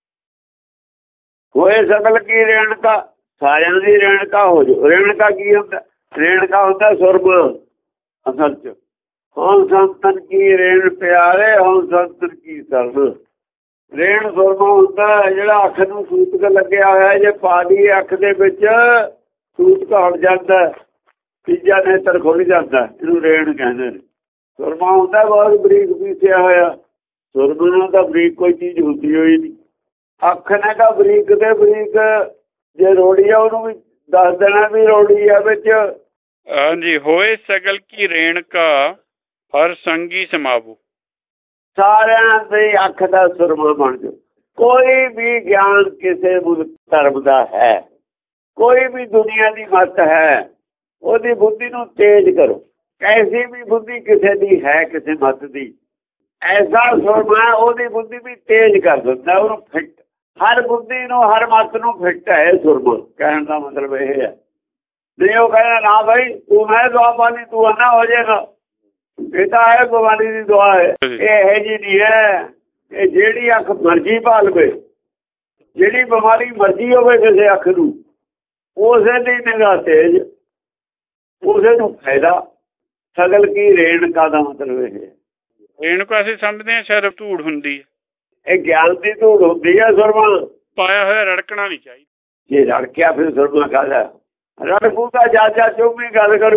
ਹੋਏ ਸਗਲ ਕੀ ਰੇਣਕਾ, ਸਾਰਿਆਂ ਦੀ ਰੇਣਕਾ ਹੋ ਜਾਓ। ਰੇਣਕਾ ਕੀ ਹੁੰਦਾ? ਰੇਣਕਾ ਹੁੰਦਾ ਸੁਰਮ। ਅਸਲ ਚ ਹਉ ਸੰਤਨ ਕੀ ਰੇਣ ਪਿਆਰੇ, ਹਉ ਸੰਤਨ ਕੀ ਸਰਨ। ਰੇਣ ਸੁਰਮਾ ਹੁੰਦਾ, ਜਿਹੜਾ ਅੱਖ ਨੂੰ ਸੂਤਕ ਲੱਗਿਆ ਹੋਇਆ, ਜੇ ਪਾ ਦੀ ਅੱਖ ਦੇ ਵਿੱਚ ਸੂਤਕ ਹਟ ਜਾਂਦਾ, ਤੀਜਾ ਨੇਤਰ ਖੁੱਲ ਜਾਂਦਾ, ਇਹਨੂੰ ਰੇਣ ਕਹਿੰਦੇ ਨੇ। ਸੁਰਮਾ ਹੁੰਦਾ ਬਹੁਤ ਬਰੀਕ ਪੀਸਿਆ ਹੋਇਆ। ਸੁਰਮੇ ਨਾਲ ਤਾਂ ਬਰੀਕ ਕੋਈ ਚੀਜ਼ ਹੁੰਦੀ ਹੋਈ ਨਹੀਂ। ਅੱਖ ਨੇ ਤਾਂ ਬਰੀਕ ਤੇ ਬਰੀਕ, ਜੇ ਰੋੜੀ ਆ ਉਹਨੂੰ ਵੀ ਦੱਸ ਦੇਣਾ ਵੀ ਰੋੜੀ ਆ ਵਿੱਚ। ਹਾਂਜੀ, ਹੋਏ ਸਗਲ ਕੀ ਰੇਣਕਾ, ਹਰ ਸੰਗੀ ਸਮਾਵੋ। ਸਾਰਿਆਂ ਦੀ ਅੱਖ ਦਾ ਸੁਰਮਾ ਬਣ ਜਾਓ। ਕੋਈ ਵੀ ਗਿਆਨ ਕਿਸੇ ਮੁਲਕ ਧਰਮ ਦਾ ਹੈ, ਕੋਈ ਵੀ ਦੁਨੀਆ ਦੀ ਮੱਤ ਹੈ, ਉਹਦੀ ਬੁੱਧੀ ਨੂੰ ਤੇਜ਼ ਕਰੋ। ਐਸੀ ਵੀ ਬੁੱਧੀ ਕਿਸੇ ਦੀ ਹੈ, ਕਿਸੇ ਮੱਤ ਦੀ, ਐਸਾ ਸੁਰਮਾ ਉਹਦੀ ਬੁੱਧੀ ਵੀ ਤੇਜ਼ ਕਰ ਦਿੰਦਾ, ਉਹਨੂੰ ਫਿੱਟ। ਹਰ ਬੁੱਧੀ ਨੂੰ, ਹਰ ਮੱਤ ਨੂੰ ਫਿੱਟ ਹੈ ਸੁਰਮਾ। ਕਹਿਣ ਦਾ ਮਤਲਬ ਇਹ ਹੈ। ਨਹੀਂ ਉਹ ਕਹਿੰਦਾ ਨਾ ਭਾਈ ਤੂੰ ਮੈਂ ਦੁਆ ਪਾਣੀ, ਤੂੰ ਅੰਨਾ ਹੋ ਜਾਏਗਾ। ਇਹ ਤਾਂ ਹੈ ਭਗਵਾਨੀ ਦੀ ਦੁਆ ਹੈ। ਇਹ ਜੀ ਨਹੀਂ ਹੈ। ਇਹ ਜਿਹੜੀ ਅੱਖ ਮਰਜੀ ਪਾ ਲਵੇ, ਜਿਹੜੀ ਬਿਮਾਰੀ ਮਰਜੀ ਹੋਵੇ ਕਿਸੇ ਅੱਖ ਨੂੰ, ਉਸੇ ਦੀ ਨਿਗਾਹ ਤੇਜ, ਉਸੇ ਨੂੰ ਫਾਇਦਾ। ਸਗਲ ਕੀ ਰੇਣਕਾ ਦਾ ਮਤਲਬ ਇਹ ਹੈ। ਰੇਣਕਾ ਅਸੀਂ ਸਮਝਦੇ ਹਾਂ ਸ਼ਾਇਦ ਧੂੜ ਹੁੰਦੀ ਹੈ। ਇਹ ਗਿਆਨ ਦੀ ਧੂੜ ਹੁੰਦੀ ਹੈ ਸੁਰਮਾ। ਪਾਇਆ ਹੋਇਆ ਰੜਕਣਾ ਨਹੀਂ ਚਾਹੀਦਾ। ਜੇ ਰੜਕਿਆ ਫਿਰ ਸੁਰਮਾ ਕਾਹਦਾ? ਰੜਕੂ ਤਾਂ ਜਾ ਚੁੱਪੀ ਗੱਲ ਕਰੂ।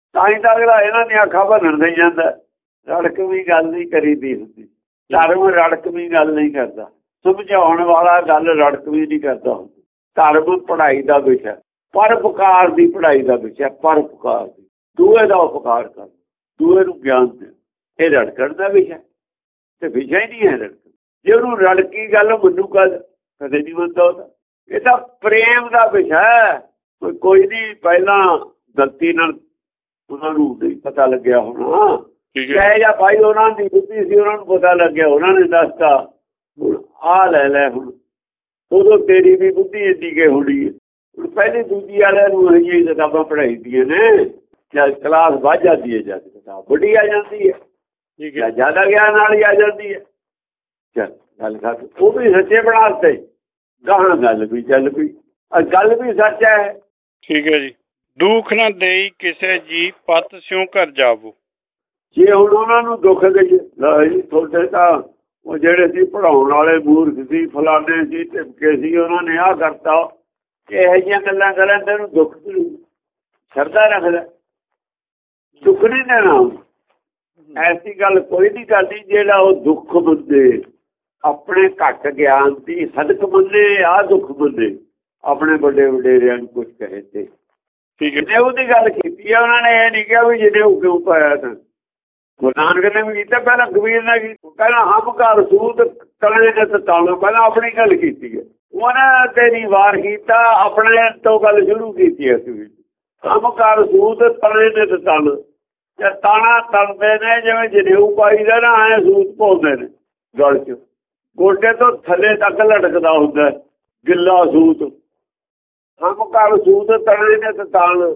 ਤਾਂ ਹੀ ਤਾਂ ਅਗਲਾ ਇਹਨਾਂ ਦੀਆਂ ਅੱਖਾਂ ਭੰਨਣ ਦੇ ਜਾਂਦਾ। ਰੜਕ ਵੀ ਗੱਲ ਨਹੀਂ ਕਰੀਦੀ ਹੁੰਦੀ। ਧਰਮ ਰੜਕ ਵੀ ਗੱਲ ਨਹੀਂ ਕਰਦਾ। ਸਮਝਾਉਣ ਵਾਲਾ ਗੱਲ ਰੜਕ ਵੀ ਨਹੀਂ ਕਰਦਾ ਹੁੰਦਾ। ਧਰਮ ਪੜ੍ਹਾਈ ਦਾ ਵਿਸ਼ਾ, ਪਰਉਪਕਾਰ ਦੀ ਪੜ੍ਹਾਈ ਦਾ ਵਿਸ਼ਾ, ਪਰਉਪਕਾਰ ਦੀ, ਦੂਏ ਦਾ ਉਪਕਾਰ ਕਰ, ਦੂਏ ਨੂੰ ਗਿਆਨ ਦੇ, ਇਹ ਰੜਕਣ ਦਾ ਵਿਸ਼ਾ ਤੇ ਵਿਸ਼ਾ ਹੀ ਨਹੀਂ ਹੈ ਰੜਕ। ਜੇ ਉਹਨੂੰ ਰੜਕੀ ਗੱਲ ਮੰਨੂ ਕਦੇ ਨਹੀਂ ਮੰਨਦਾ ਉਹਦਾ। ਇਹ ਤਾਂ ਪ੍ਰੇਮ ਦਾ ਵਿਸ਼ਾ ਹੈ। ਕੋਈ ਨਹੀਂ ਪਹਿਲਾਂ ਗਲਤੀ ਨਾਲ ਉਹਨਾਂ ਨੂੰ ਨਹੀਂ ਪਤਾ ਲੱਗਿਆ ਹੋਣਾ, ਚਾਹੇ ਜਾਂ ਭਾਈ ਉਹਨਾਂ ਦੀ ਬੁੱਧੀ ਸੀ, ਉਹਨਾਂ ਨੂੰ ਪਤਾ ਲੱਗਿਆ, ਉਹਨਾਂ ਨੇ ਦੱਸਤਾ ਹੁਣ ਆਹ ਲੈ ਹੁਣ। ਉਦੋਂ ਤੇਰੀ ਵੀ ਬੁੱਧੀ ਇੰਨੀ ਕੇ ਹੋਣੀ ਹੈ। ਹੁਣ ਪਹਿਲੇ ਦੂਜੀ ਵਾਲਿਆਂ ਨੂੰ ਇਹ ਕਿਤਾਬਾਂ ਪੜ੍ਹਾਈ ਦੀਆਂ ਨੇ, ਜਦ ਕਲਾਸ ਵੱਧ ਜਾਂਦੀ ਹੈ, ਜਦ ਕਿਤਾਬ ਵੱਡੀ ਆ ਜਾਂਦੀ ਹੈ, ਜਾਂ ਜ਼ਿਆਦਾ ਗਿਆਨ ਵਾਲੀ ਆ ਜਾਂਦੀ ਹੈ। ਚੱਲ ਗੱਲ ਕਰ, ਉਹ ਵੀ ਸੱਚੇ ਬਣਾ ਦਿੱਤੇ, ਗਾਹਾਂ ਗੱਲ ਵੀ ਚੱਲ ਪਈ, ਗੱਲ ਵੀ ਸੱਚ ਹੈ। ਠੀਕ ਹੈ ਜੀ। ਦੁੱਖ ਨਾ ਦੇਈ ਕਿਸੇ ਜੀ ਪਤ ਸਿਉ ਘਰ ਜਾਵੋ। ਜੇ ਹੁਣ ਉਹਨਾਂ ਨੂੰ ਦੁੱਖ ਦੇ ਤੁਹਾਡੇ ਤਾਂ ਉਹ ਜਿਹੜੇ ਸੀ ਪੜ੍ਹਾਉਣ ਵਾਲੇ ਮੂਰਖ ਸੀ, ਫਲਾਣੇ ਸੀ, ਟਿਪਕੇ ਸੀ, ਉਹਨਾਂ ਨੇ ਆਹ ਕਰਤਾ, ਇਹੋ ਜਿਹੀਆਂ ਗੱਲਾਂ ਕਰਨ ਤੇ ਉਹਨੂੰ ਦੁੱਖ ਸ਼ਰਧਾ ਰੱਖਦਾ, ਦੁੱਖ ਨਹੀਂ ਦੇਣਾ। ਐਸੀ ਗੱਲ ਕੋਈ ਨਹੀਂ ਕਰਦੀ ਜਿਹੜਾ ਉਹ ਦੁੱਖ ਮੰਨੇ, ਆਪਣੇ ਘੱਟ ਗਿਆਨ ਦੀ ਸਦਕ ਮੰਨੇ, ਆਹ ਦੁੱਖ ਮੰਨੇ, ਆਪਣੇ ਵੱਡੇ ਵਡੇਰਿਆਂ ਨੂੰ ਕੁਝ ਕਹੇ ਤੇ ਜਨੇਊ ਦੀ ਗੱਲ ਕੀਤੀ ਹੈ ਉਹਨਾਂ ਨੇ। ਇਹ ਨਹੀਂ ਕਿਹਾ ਵੀ ਜਨੇਊ ਕਿਉਂ ਪਾਇਆ ਤਾਂ ਗੁਰੂ ਨਾਨਕ ਨੇ ਵੀ ਕੀਤਾ, ਪਹਿਲਾਂ ਕਬੀਰ ਨੇ ਕੀਤਾ, ਪਹਿਲਾਂ ਹਮ ਘਰ ਸੂਤ ਕਲੇ ਨੇ ਤਤਾਣਾ, ਪਹਿਲਾਂ ਆਪਣੀ ਗੱਲ ਕੀਤੀ ਹੈ। ਉਹਨੇ ਤੇਰੀ ਵਾਰ ਕੀਤਾ, ਆਪਣੇ ਤੋਂ ਗੱਲ ਸ਼ੁਰੂ ਕੀਤੀ ਹੈ ਕਬੀਰ। ਹਮ ਘਰ ਸੂਤ ਕਲੇ ਨੇ ਤਤਾਣਾ, ਜਾਂ ਤਾਣਾ ਤਲਦੇ ਨੇ ਜਿਵੇਂ ਜਨੇਊ ਪਾਈ ਦਾ ਨਾ, ਐ ਸੂਤ ਪਾਉਂਦੇ ਨੇ ਗਲ ਚ, ਗੋਡੇ ਤੋਂ ਥੱਲੇ ਤੱਕ ਲਟਕਦਾ ਹੁੰਦਾ ਗਿੱਲਾ ਸੂਤ। ਹਮ ਘਰ ਸੂਤ ਤਲੇ ਨੇ ਤਤਾਣ,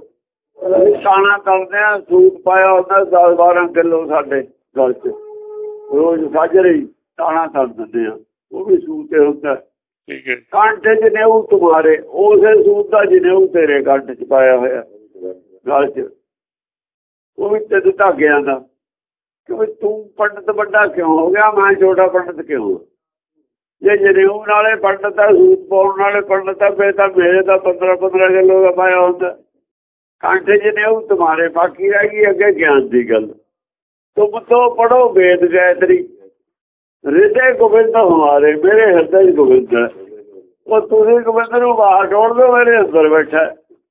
ਤਾਣਾ ਤਲਦੇ ਆ, ਸੂਤ ਪਾਇਆ ਹੁੰਦਾ 10-12 ਕਿਲੋ ਸਾਡੇ ਗਲ ਚ, ਰੋਜ਼ ਸਾਜਰੇ ਤਾਣਾ ਤਲ ਦਿੰਦੇ ਆ, ਉਹ ਵੀ ਸੂਤ ਹੁੰਦਾ। ਕੰਠ ਚ ਜਨੇਊ ਤੁਮਾਰੇ, ਉਸੇ ਸੂਤ ਦਾ ਜਨੇਊ ਤੇਰੇ ਕੰਠ ਚ ਪਾਇਆ ਹੋਇਆ ਗਲ ਚ, ਉਹ ਵੀ ਤਿੰਨ ਧਾਗਿਆਂ ਦਾ। ਕਿ ਤੂੰ ਪੰਡਤ ਵੱਡਾ ਕਿਉਂ ਹੋ ਗਿਆ, ਮੈਂ ਛੋਟਾ ਪੰਡਤ ਕਿਉਂ? ਜੇ ਜਨੇਊ ਨਾਲੇ ਪੰਡਤ ਆ, ਸੂਤ ਪਾਉਣ ਵਾਲੇ ਪੰਡਤ ਆ, ਫੇਰ ਤਾਂ ਮੇਰੇ ਤਾਂ 15-15 ਕਿਲੋ ਦਾ ਪਾਇਆ ਹੁੰਦਾ। ਕੰਠ ਜਨੇਊ ਤੁਮਾਰੇ, ਬਾਕੀ ਰਹਿ ਗਈ ਅੱਗੇ ਗਿਆਨ ਦੀ ਗੱਲ। ਤੁਮ ਤੋਂ ਪੜੋ ਵੇਦ ਗਾਇਤਰੀ, ਹਿਰਦੇ ਗੋਬਿੰਦ ਹਮਾਰੇ, ਮੇਰੇ ਹਿਰਦੇ ਚ ਗੋਬਿੰਦ ਹੈ। ਉਹ ਤੁਸੀਂ ਗੋਬਿੰਦ ਨੂੰ ਬਾਹਰ ਡੋੜ ਦਿਓ, ਮੇਰੇ ਅੰਦਰ ਬੈਠਾ।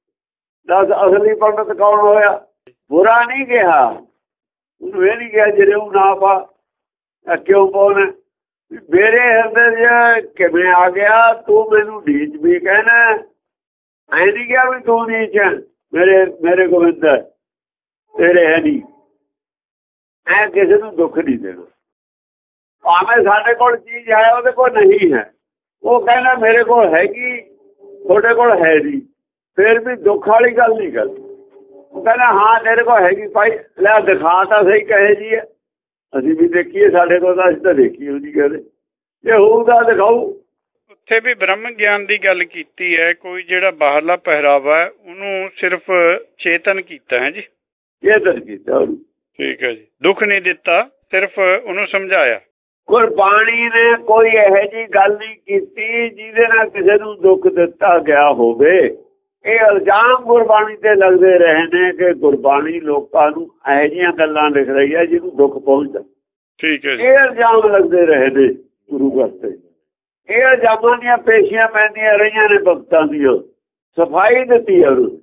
ਦੱਸ ਅਸਲੀ ਪੰਡਤ ਕੌਣ ਹੋਇਆ? ਬੁਰਾ ਨਹੀਂ ਕਿਹਾ, ਉਹਨੂੰ ਇਹ ਨਹੀਂ ਕਿਹਾ ਜਨੇਊ ਨਾ ਪਾ, ਕਿਉਂ ਪਾਉਣਾ? ਮੇਰੇ ਹਿਰਦੇ ਚ ਕਿਵੇਂ ਆ ਗਿਆ? ਤੂੰ ਮੈਨੂੰ ਨੀਚ ਵੀ ਕਹਿਣਾ, ਐ ਨਹੀਂ ਕਿਹਾ ਵੀ ਤੂੰ ਨੀਚ ਹੈ, ਮੇਰੇ ਗੋਬਿੰਦ ਤੇਰੇ ਹੈ ਨਹੀਂ। ਐ ਕਿਸੇ ਨੂੰ ਦੁੱਖ ਨਹੀਂ ਦੇਣਾ, ਭਾਵੇਂ ਸਾਡੇ ਕੋਲ ਚੀਜ਼ ਹੈ ਉਹਦੇ ਕੋਲ ਨਹੀਂ ਹੈ, ਉਹ ਕਹਿੰਦਾ ਮੇਰੇ ਕੋਲ ਹੈਗੀ ਤੁਹਾਡੇ ਕੋਲ ਹੈ ਨਹੀਂ, ਫੇਰ ਵੀ ਦੁੱਖ ਵਾਲੀ ਗੱਲ ਨਹੀਂ ਕਰਦੀ। ਉਹ ਕਹਿੰਦਾ ਹਾਂ ਤੇਰੇ ਕੋਲ ਹੈਗੀ ਭਾਈ, ਲੈ ਦਿਖਾ ਤਾਂ ਸਹੀ ਕਹੇ ਜੀ ਹੈ, ਅਸੀਂ ਵੀ ਦੇਖੀਏ, ਸਾਡੇ ਕੋਲ ਤਾਂ ਅਸੀਂ ਤਾਂ ਦੇਖੀ ਉਹਦੀ ਕਹਿੰਦੇ, ਜੇ ਹੋਊਗਾ ਦਿਖਾਊ। ਉੱਥੇ ਵੀ ਬ੍ਰਹਮ ਗਿਆਨ ਦੀ ਗੱਲ ਕੀਤੀ ਹੈ। ਕੋਈ ਜਿਹੜਾ ਬਾਹਰਲਾ ਪਹਿਰਾਵਾ ਹੈ ਉਹਨੂੰ ਸਿਰਫ ਚੇਤਨ ਕੀਤਾ ਹੈ ਜੀ, ਚੇਤਨ ਕੀਤਾ ਉਹਨੂੰ। ਠੀਕ ਹੈ ਜੀ। ਦੁੱਖ ਨਹੀਂ ਦਿੱਤਾ, ਸਿਰਫ ਉਹਨੂੰ ਸਮਝਾਇਆ। ਗੁਰਬਾਣੀ ਨੇ ਕੋਈ ਇਹੋ ਜਿਹੀ ਗੱਲ ਨਹੀਂ ਕੀਤੀ ਜਿਹਦੇ ਨਾਲ ਕਿਸੇ ਨੂੰ ਦੁੱਖ ਦਿੱਤਾ ਗਿਆ ਹੋਵੇ। ਇਹ ਇਲਜ਼ਾਮ ਗੁਰਬਾਣੀ ਤੇ ਲੱਗਦੇ ਰਹੇ ਨੇ ਕਿ ਗੁਰਬਾਣੀ ਲੋਕਾਂ ਨੂੰ ਇਹੋ ਜਿਹੀਆਂ ਗੱਲਾਂ ਲਿਖ ਰਹੀ ਹੈ ਜਿਹਨੂੰ ਦੁੱਖ ਪਹੁੰਚਦਾ। ਠੀਕ ਹੈ ਜੀ। ਇਹ ਇਲਜ਼ਾਮ ਲੱਗਦੇ ਰਹੇ ਨੇ ਗੁਰੂ ਘਰ ਤੇ। ਇਹ ਇਲਜ਼ਾਮਾਂ ਦੀਆਂ ਪੇਸ਼ੀਆਂ ਪੈਂਦੀਆਂ ਰਹੀਆਂ ਨੇ ਭਗਤਾਂ ਦੀਆਂ, ਸਫਾਈ ਦਿੱਤੀ ਹੈ ਉਹਨੂੰ।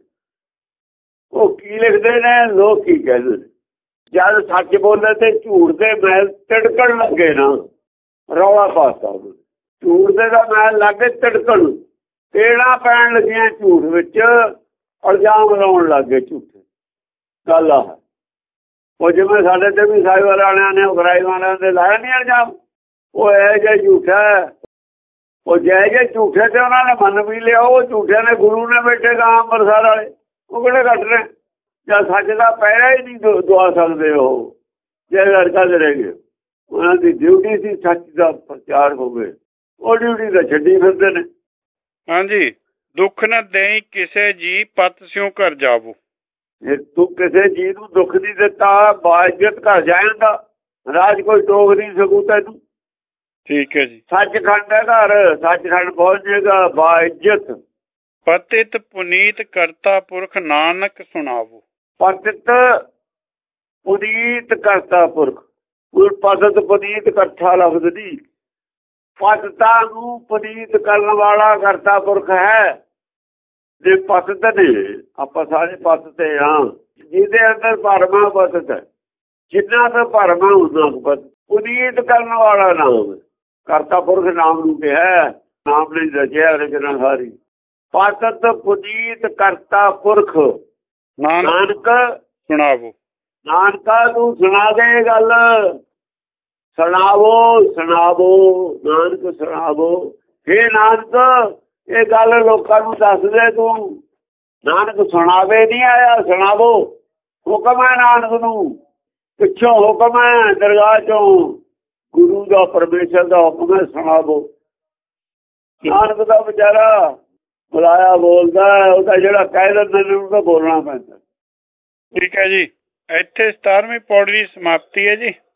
ਉਹ ਕੀ ਲਿਖਦੇ ਨੇ, ਲੋਕ ਕੀ ਕਹਿੰਦੇ ਨੇ। ਜਦ ਸੱਚ ਬੋਲੇ ਤੇ ਝੂਠ ਦੇ ਮੈਲ ਤਿੜਕਣ ਲੱਗੇ ਨਾ, ਰੌਲਾ ਪਾਤਾ ਉਹਨੂੰ, ਝੂਠ ਦੇ ਦਾ ਮੈਲ ਲੱਗੇ ਤਿੜਕਣ, ਤੇੜਾ ਪੈਣ ਲੱਗੀਆਂ ਝੂਠ ਵਿੱਚ, ਇਲਜ਼ਾਮ ਲਾਉਣ ਲੱਗੇ ਝੂਠੇ। ਗੱਲ ਆ ਉਹ ਜਿਵੇਂ ਸਾਡੇ ਤੇ ਵੀ ਸਾਈਵਾਲ ਵਾਲਿਆਂ ਨੇ, ਉਗਰਾਈ ਵਾਲਿਆਂ ਦੇ ਲਾਇਆ ਨਹੀਂ ਇਲਜ਼ਾਮ, ਉਹ ਇਹੋ ਜਿਹਾ ਝੂਠਾ, ਉਹ ਜਿਹੇ ਝੂਠੇ ਤੇ ਉਹਨਾਂ ਨੇ ਮੰਨ ਵੀ ਲਿਆ। ਉਹ ਝੂਠਿਆਂ ਨੇ ਗੁਰੂ ਨੇ ਬੈਠੇ ਗਾ ਅੰਮ੍ਰਿਤਸਰ ਵਾਲੇ, ਉਹ ਕਿਹੜੇ ਕੱਟ ਰਹੇ ਜਾਂ ਸੱਚ ਦਾ ਪੈਰਾ ਹੀ ਨਹੀਂ ਦਵਾ ਸਕਦੇ। ਉਹ ਜੇ ਲੜਕਾ ਦੇ ਗਏ, ਉਹਨਾਂ ਦੀ ਡਿਊਟੀ ਸੀ ਸੱਚ ਦਾ ਪ੍ਰਚਾਰ ਹੋਵੇ, ਉਹ ਡਿਊਟੀ ਤਾਂ ਛੱਡੀ ਫਿਰਦੇ ਨੇ। ਹਾਂਜੀ। ਦੁੱਖ ਨਾ ਦੇਈ ਕਿਸੇ ਜੀ ਪਤ ਸਿਉ ਘਰ ਜਾਵੋ। ਜੇ ਤੂੰ ਕਿਸੇ ਜੀ ਨੂੰ ਦੁੱਖ ਨਹੀਂ ਦਿੱਤਾ, ਬਾਇਜ਼ਤ ਘਰ ਜਾਏਗਾ, ਰਾਜ ਕੋਈ ਟੋਕ ਨਹੀਂ ਸਕੂ ਤੈਨੂੰ। ਠੀਕ ਹੈ ਜੀ। ਸੱਚਖੰਡ ਹੈ ਘਰ, ਸੱਚਖੰਡ ਪਹੁੰਚ ਜਾਏਗਾ ਬਾਇਜ਼ਤ। ਪਤਿਤ ਪੁਨੀਤ ਕਰਤਾ ਪੁਰਖ ਨਾਨਕ ਸੁਣਾਵੋ। ਪਤਿਤ ਪੁਨੀਤ ਕਰਤਾ ਪੁਰਖ। ਕੋਈ ਪਤਿਤ ਪੁਨੀਤ ਇਕੱਠਾ ਲਫ਼ਜ਼ ਨਹੀਂ, ਪਤਿਤਾਂ ਨੂੰ ਪੁਨੀਤ ਕਰਨ ਵਾਲਾ ਕਰਤਾ ਪੁਰਖ ਹੈ। ਜੇ ਪਤਿਤ ਨੇ, ਆਪਾਂ ਸਾਰੇ ਪਤਿਤ ਹਾਂ, ਜਿਹਦੇ ਅੰਦਰ ਭਰਮਾ ਪਤਿਤ ਹੈ, ਜਿੰਨਾ ਤੋਂ ਭਰਮਾ ਉਹਨਾਂ ਪਤਿਤ। ਪੁਨੀਤ ਕਰਨ ਵਾਲਾ ਨਾਮ ਕਰਤਾ ਪੁਰਖ ਨਾਮ ਨੂੰ ਕਿਹਾ, ਨਾਮ ਨਹੀਂ ਰਚਿਆ ਰਚਨਾ ਸਾਰੀ। ਪਤਿਤ ਪੁਨੀਤ ਕਰਤਾ ਪੁਰਖ ਨਾਨਕ ਸੁਣਾਵੋ। ਨਾਨਕਾ ਤੂੰ ਸੁਣਾ ਦੇ ਗੱਲ, ਸੁਣਾਵੋ ਸੁਣਾਵੋ ਨਾਨਕ ਸੁਣਾਵੋ। ਹੇ ਨਾਨਕ ਇਹ ਗੱਲ ਲੋਕਾਂ ਨੂੰ ਦੱਸ ਦੇ ਤੂੰ। ਨਾਨਕ ਸੁਣਾਵੇ ਨਹੀਂ ਆਇਆ, ਸੁਣਾਵੋ। ਹੁਕਮ ਹੈ ਨਾਨਕ ਨੂੰ, ਪਿੱਛੋਂ ਹੁਕਮ ਹੈ ਦਰਗਾਹ ਚੋਂ, ਗੁਰੂ ਦਾ ਪਰਮੇਸ਼ਰ ਦਾ ਹੁਕਮ ਹੈ, ਸੁਣਾਵੋ। ਨਾਨਕ ਦਾ ਵਿਚਾਰਾ ਬੁਲਾਇਆ ਬੋਲਦਾ, ਉਹਦਾ ਜਿਹੜਾ ਕਹਿ ਦਿੰਦੇ ਨੇ ਉਹਨੂੰ ਤਾਂ ਬੋਲਣਾ ਪੈਂਦਾ। ਠੀਕ ਹੈ ਜੀ, ਇੱਥੇ 17ਵੀਂ ਪੌੜੀ ਦੀ ਸਮਾਪਤੀ ਹੈ ਜੀ।